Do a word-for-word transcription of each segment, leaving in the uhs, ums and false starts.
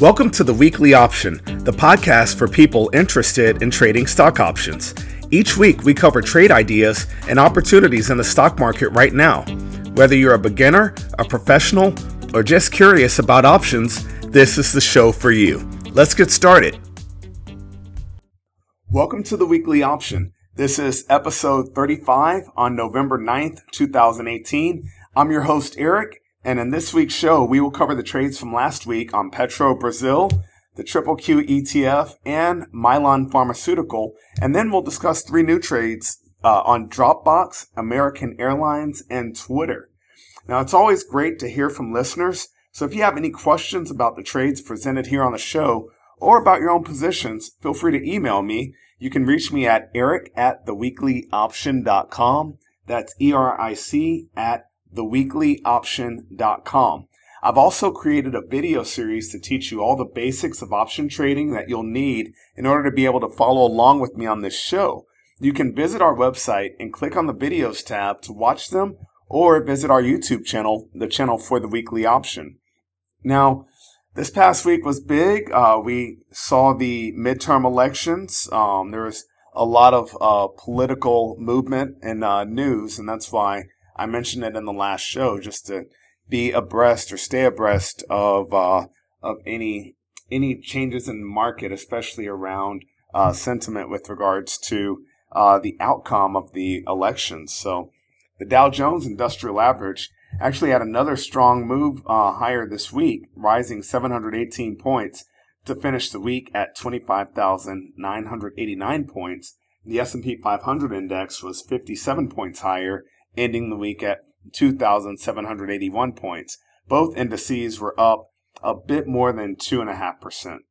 Welcome to the Weekly Option, the podcast for people interested in trading stock options. Each week, we cover trade ideas and opportunities in the stock market right now. Whether you're a beginner, a professional, or just curious about options, this is the show for you. Let's get started. Welcome to the Weekly Option. This is episode thirty-five on November ninth, two thousand eighteen. I'm your host, Eric. And in this week's show, we will cover the trades from last week on Petro Brazil, the Triple Q E T F, and Mylan Pharmaceutical. And then we'll discuss three new trades uh, on Dropbox, American Airlines, and Twitter. Now, it's always great to hear from listeners. So if you have any questions about the trades presented here on the show or about your own positions, feel free to email me. You can reach me at eric at the weekly option dot com. That's E R I C at the weekly option dot com. I've also created a video series to teach you all the basics of option trading that you'll need in order to be able to follow along with me on this show. You can visit our website and click on the videos tab to watch them, or visit our YouTube channel, the channel for the Weekly Option. Now, this past week was big. Uh, we saw the midterm elections. Um, there was a lot of uh, political movement and uh, news, and that's why I mentioned it in the last show, just to be abreast or stay abreast of uh, of any any changes in the market, especially around uh, sentiment with regards to uh, the outcome of the elections. So the Dow Jones Industrial Average actually had another strong move uh, higher this week, rising seven hundred eighteen points to finish the week at twenty-five thousand nine hundred eighty-nine points. The S and P five hundred index was fifty-seven points higher, ending the week at two thousand seven hundred eighty-one points. Both indices were up a bit more than two point five percent.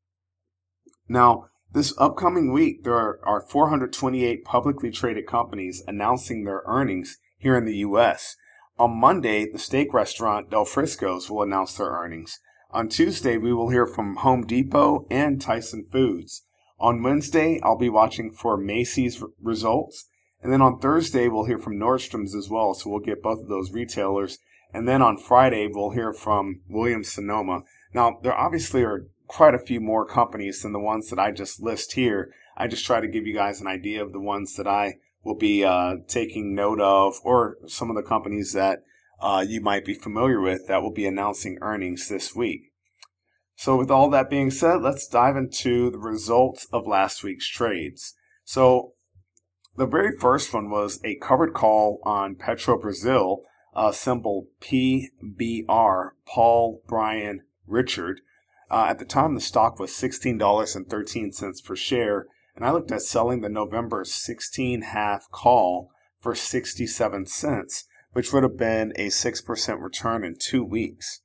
Now, this upcoming week, there are, are four hundred twenty-eight publicly traded companies announcing their earnings here in the U S. On Monday, the steak restaurant Del Frisco's will announce their earnings. On Tuesday, we will hear from Home Depot and Tyson Foods. On Wednesday, I'll be watching for Macy's results. And then on Thursday, we'll hear from Nordstrom's as well, so we'll get both of those retailers. And then on Friday, we'll hear from Williams-Sonoma. Now, there obviously are quite a few more companies than the ones that I just list here. I just try to give you guys an idea of the ones that I will be uh, taking note of, or some of the companies that uh, you might be familiar with that will be announcing earnings this week. So with all that being said, let's dive into the results of last week's trades. So the very first one was a covered call on Petro Brazil, uh, symbol P B R, Paul, Brian, Richard. Uh, at the time, the stock was sixteen dollars and thirteen cents per share, and I looked at selling the November sixteen half call for sixty-seven cents, which would have been a six percent return in two weeks.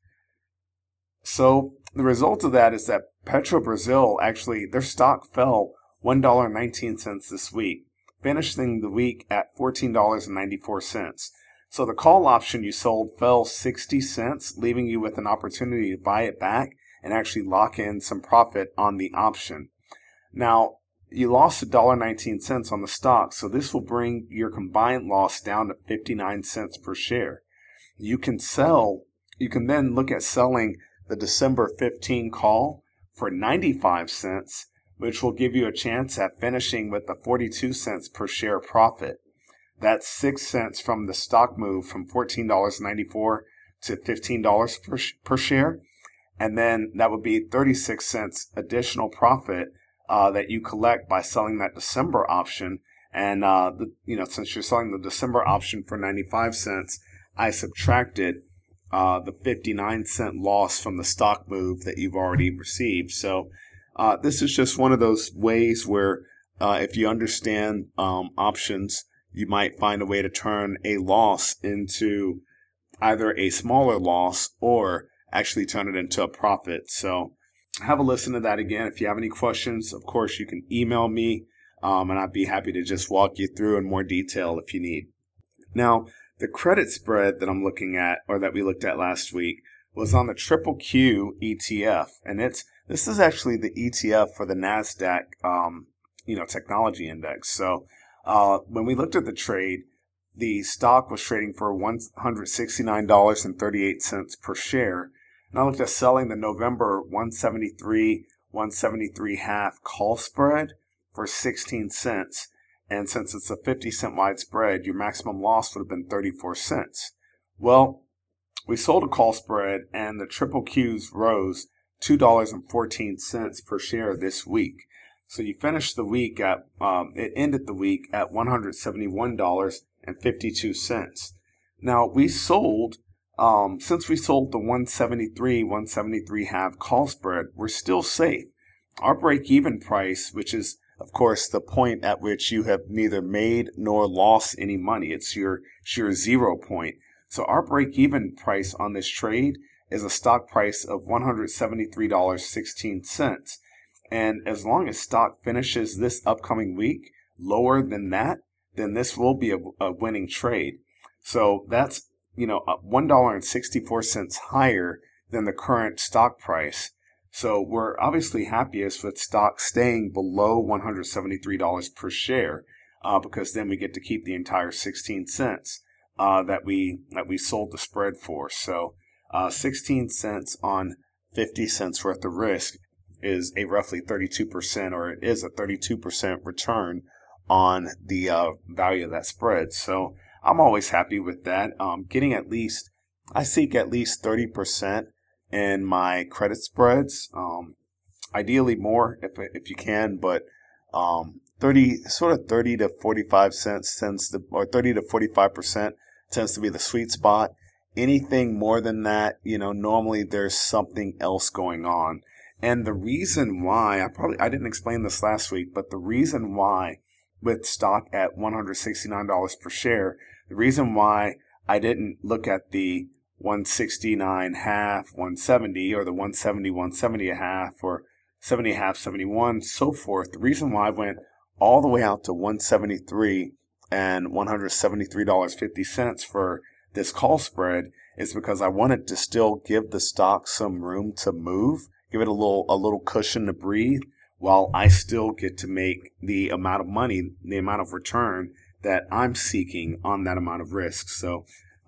So the result of that is that Petro Brazil, actually, their stock fell one dollar and nineteen cents this week, finishing the week at fourteen dollars and ninety-four cents. So the call option you sold fell sixty cents, leaving you with an opportunity to buy it back and actually lock in some profit on the option. Now, you lost one dollar and nineteen cents on the stock, so this will bring your combined loss down to fifty-nine cents per share. You can sell, you can then look at selling the December fifteenth call for ninety-five cents, which will give you a chance at finishing with a forty-two cents per share profit. That's six cents from the stock move from fourteen dollars and ninety-four cents to fifteen dollars per, per share. And then that would be thirty-six cents additional profit uh, that you collect by selling that December option. And, uh, the, you know, since you're selling the December option for ninety-five cents, I subtracted uh, the fifty-nine cent loss from the stock move that you've already received. So Uh, this is just one of those ways where uh, if you understand um, options, you might find a way to turn a loss into either a smaller loss or actually turn it into a profit. So have a listen to that again. If you have any questions, of course, you can email me, um, and I'd be happy to just walk you through in more detail if you need. Now, the credit spread that I'm looking at, or that we looked at last week, was on the Triple Q E T F, and it's this is actually the E T F for the NASDAQ, um, you know, technology index. So uh, when we looked at the trade, the stock was trading for one hundred sixty-nine dollars and thirty-eight cents per share. And I looked at selling the November one seventy-three, one seventy-three half call spread for sixteen cents. And since it's a fifty cent wide spread, your maximum loss would have been thirty-four cents. Well, we sold a call spread and the triple Qs rose two dollars and fourteen cents per share this week. So you finished the week at, um, it ended the week at one hundred seventy-one dollars and fifty-two cents. Now we sold, um, since we sold the one seventy-three, one seventy-three half call spread, we're still safe. Our break-even price, which is of course the point at which you have neither made nor lost any money, it's your, it's your zero point. So our break-even price on this trade is a stock price of one hundred seventy-three dollars and sixteen cents. And as long as stock finishes this upcoming week lower than that, then this will be a, a winning trade. So that's, you know, one dollar and sixty-four cents higher than the current stock price. So we're obviously happiest with stock staying below one hundred seventy-three dollars per share, uh, because then we get to keep the entire sixteen cents uh, that we that we sold the spread for. So uh, sixteen cents on fifty cents worth of risk is a roughly thirty-two percent, or it is a thirty-two percent return on the uh, value of that spread. So I'm always happy with that. Um, getting at least, I seek at least thirty percent in my credit spreads. Um, ideally more if if you can, but um, thirty sort of thirty to forty-five cents tends to, or thirty to forty-five percent tends to be the sweet spot. Anything more than that, you know, normally there's something else going on. And the reason why, I probably, I didn't explain this last week, but the reason why with stock at one hundred sixty-nine dollars per share, the reason why I didn't look at the one sixty-nine half, one seventy, or the one seventy, one seventy a half, or seventy a half, seventy-one, so forth, the reason why I went all the way out to one seventy-three and one hundred seventy-three dollars and fifty cents for this call spread is because I wanted to still give the stock some room to move, give it a little a little cushion to breathe, while I still get to make the amount of money, the amount of return that I'm seeking on that amount of risk. So,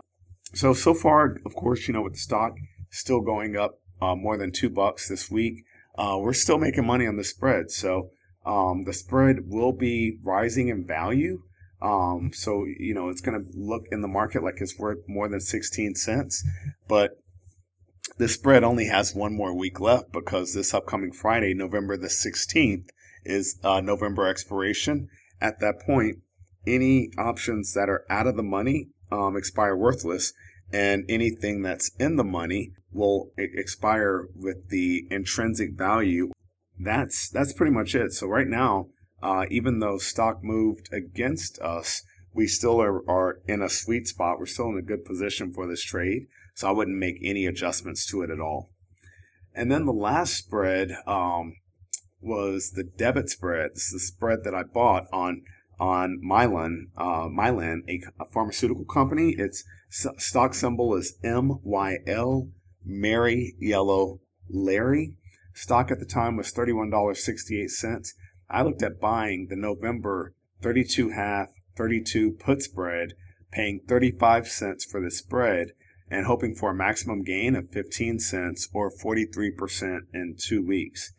so so far, of course, you know, with the stock still going up uh, more than two bucks this week, uh, we're still making money on the spread. So um, the spread will be rising in value. Um, so, you know, it's going to look in the market like it's worth more than sixteen cents, but the spread only has one more week left because this upcoming Friday, November the sixteenth, is uh, November expiration. At that point, any options that are out of the money um, expire worthless, and anything that's in the money will expire with the intrinsic value. That's that's pretty much it. So right now, uh, even though stock moved against us, we still are, are in a sweet spot. We're still in a good position for this trade. So I wouldn't make any adjustments to it at all. And then the last spread um, was the debit spread. This is the spread that I bought on on Mylan, uh, Mylan, a, a pharmaceutical company. Its stock symbol is M Y L, Mary Yellow Larry. Stock at the time was thirty-one dollars and sixty-eight cents. I looked at buying the November thirty-two half, thirty-two put spread, paying thirty-five cents for the spread, and hoping for a maximum gain of fifteen cents or forty-three percent in two weeks.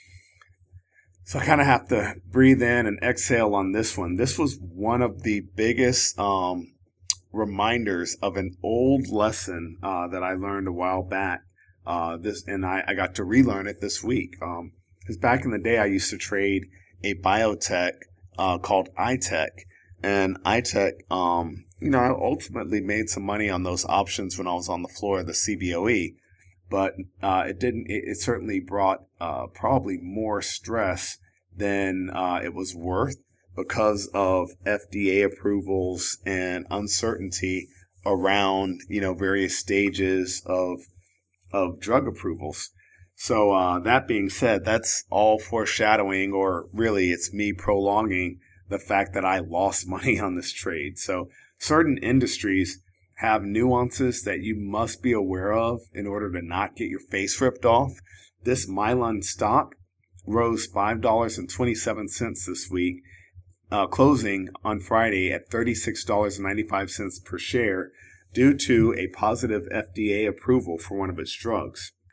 So I kind of have to breathe in and exhale on this one. This was one of the biggest um, reminders of an old lesson uh, that I learned a while back. Uh, this and I, I got to relearn it this week. Um, because back in the day, I used to trade a biotech uh, called iTech, and iTech, um, you know, I ultimately made some money on those options when I was on the floor of the C B O E, but uh, it didn't. It, it certainly brought uh, probably more stress than uh, it was worth because of F D A approvals and uncertainty around, you know, various stages of of drug approvals. So uh, that being said, that's all foreshadowing, or really it's me prolonging the fact that I lost money on this trade. So certain industries have nuances that you must be aware of in order to not get your face ripped off. This Mylan stock rose five dollars and twenty-seven cents this week, uh, closing on Friday at thirty-six dollars and ninety-five cents per share due to a positive F D A approval for one of its drugs.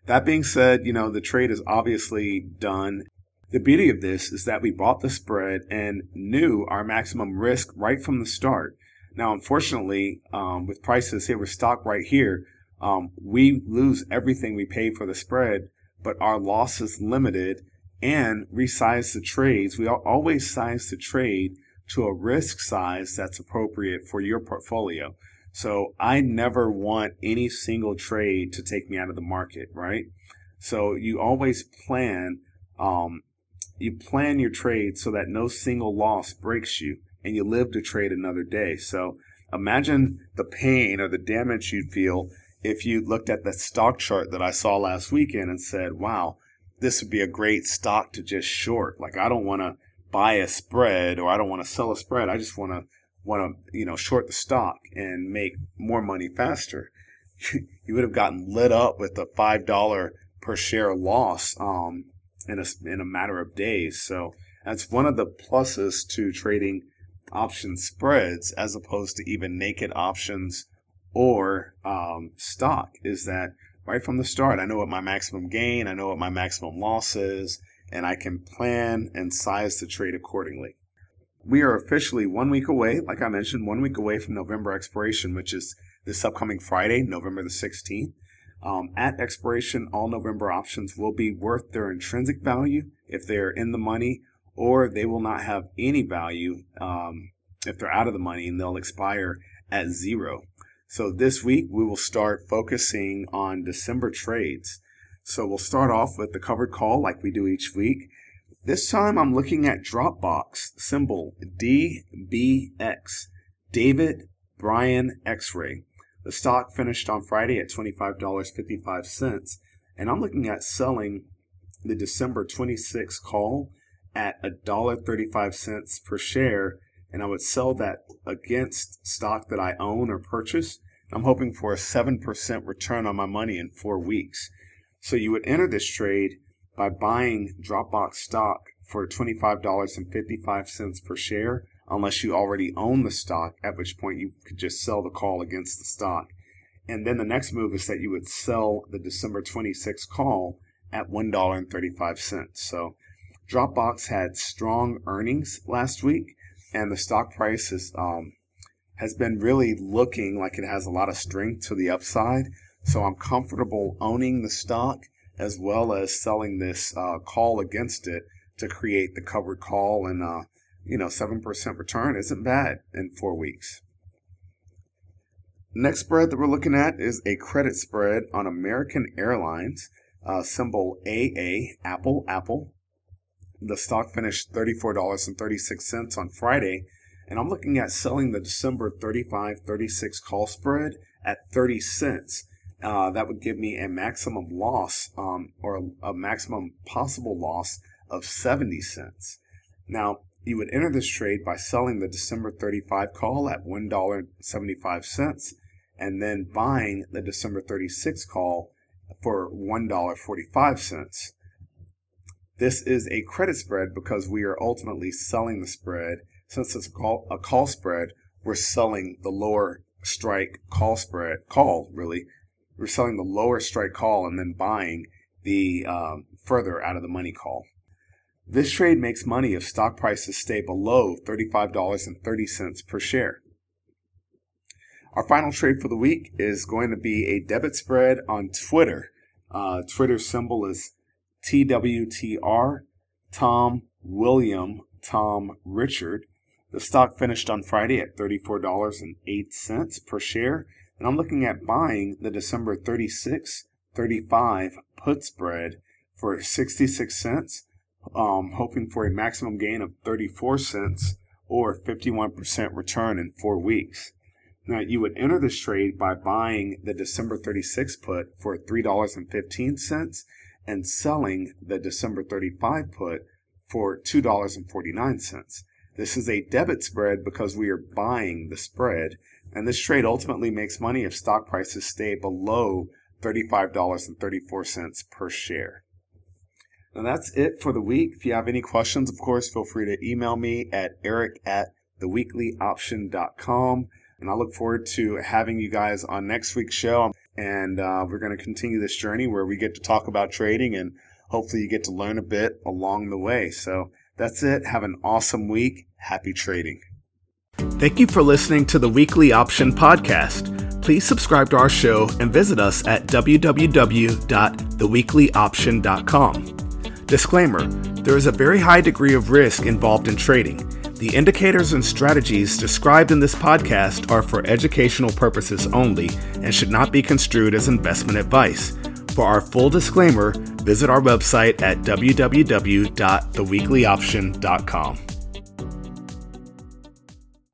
That being said, you know, the trade is obviously done. The beauty of this is that we bought the spread and knew our maximum risk right from the start. Now, unfortunately, um, with prices here, with stock right here, um, we lose everything we pay for the spread, but our loss is limited, and resize the trades. We always size the trade to a risk size that's appropriate for your portfolio. So I never want any single trade to take me out of the market, right? So you always plan, um, you plan your trade so that no single loss breaks you, and you live to trade another day. So imagine the pain or the damage you'd feel if you looked at the stock chart that I saw last weekend and said, wow, this would be a great stock to just short. Like, I don't want to buy a spread, or I don't want to sell a spread. I just want to want to, you know, short the stock and make more money faster. You would have gotten lit up with a five dollars per share loss um, in a, in a matter of days. So that's one of the pluses to trading option spreads as opposed to even naked options or um, stock, is that right from the start, I know what my maximum gain, I know what my maximum loss is, and I can plan and size the trade accordingly. We are officially one week away, like I mentioned, one week away from November expiration, which is this upcoming Friday, November the sixteenth. Um, at expiration, all November options will be worth their intrinsic value if they're in the money, or they will not have any value um, if they're out of the money, and they'll expire at zero. So this week, we will start focusing on December trades. So we'll start off with the covered call like we do each week. This time I'm looking at Dropbox, symbol D B X, David Bryan X-Ray. The stock finished on Friday at twenty-five dollars and fifty-five cents, and I'm looking at selling the December twenty-sixth call at one dollar and thirty-five cents per share, and I would sell that against stock that I own or purchase. I'm hoping for a seven percent return on my money in four weeks. So you would enter this trade by buying Dropbox stock for twenty-five dollars and fifty-five cents per share, unless you already own the stock, at which point you could just sell the call against the stock. And then the next move is that you would sell the December twenty-sixth call at one dollar and thirty-five cents. So Dropbox had strong earnings last week, and the stock price is, um, has been really looking like it has a lot of strength to the upside. So I'm comfortable owning the stock as well as selling this uh, call against it to create the covered call, and uh, you know, seven percent return isn't bad in four weeks. Next spread that we're looking at is a credit spread on American Airlines, uh, symbol A A, Apple, Apple. The stock finished thirty-four dollars and thirty-six cents on Friday, and I'm looking at selling the December thirty-five thirty-six call spread at thirty cents. Uh, that would give me a maximum loss um, or a, a maximum possible loss of seventy cents. Now, you would enter this trade by selling the December thirty-five call at one dollar and seventy-five cents and then buying the December thirty-six call for one dollar and forty-five cents. This is a credit spread because we are ultimately selling the spread. Since it's a call, a call spread, we're selling the lower strike call spread, call really. We're selling the lower strike call and then buying the um, further out of the money call. This trade makes money if stock prices stay below thirty-five dollars and thirty cents per share. Our final trade for the week is going to be a debit spread on Twitter. Uh, Twitter symbol is T W T R, Tom, William, Tom, Richard. The stock finished on Friday at thirty-four dollars and eight cents per share. And I'm looking at buying the December thirty-six thirty-five put spread for sixty-six cents, um, hoping for a maximum gain of thirty-four cents or fifty-one percent return in four weeks. Now, you would enter this trade by buying the December thirty-six put for three dollars and fifteen cents and selling the December thirty-five put for two dollars and forty-nine cents. This is a debit spread because we are buying the spread. And this trade ultimately makes money if stock prices stay below thirty-five dollars and thirty-four cents per share. Now that's it for the week. If you have any questions, of course, feel free to email me at eric at the weekly option dot com. And I look forward to having you guys on next week's show. And uh, we're going to continue this journey where we get to talk about trading, and hopefully you get to learn a bit along the way. So that's it. Have an awesome week. Happy trading. Thank you for listening to the Weekly Option Podcast. Please subscribe to our show and visit us at w w w dot the weekly option dot com. Disclaimer: there is a very high degree of risk involved in trading. The indicators and strategies described in this podcast are for educational purposes only and should not be construed as investment advice. For our full disclaimer, visit our website at w w w dot the weekly option dot com.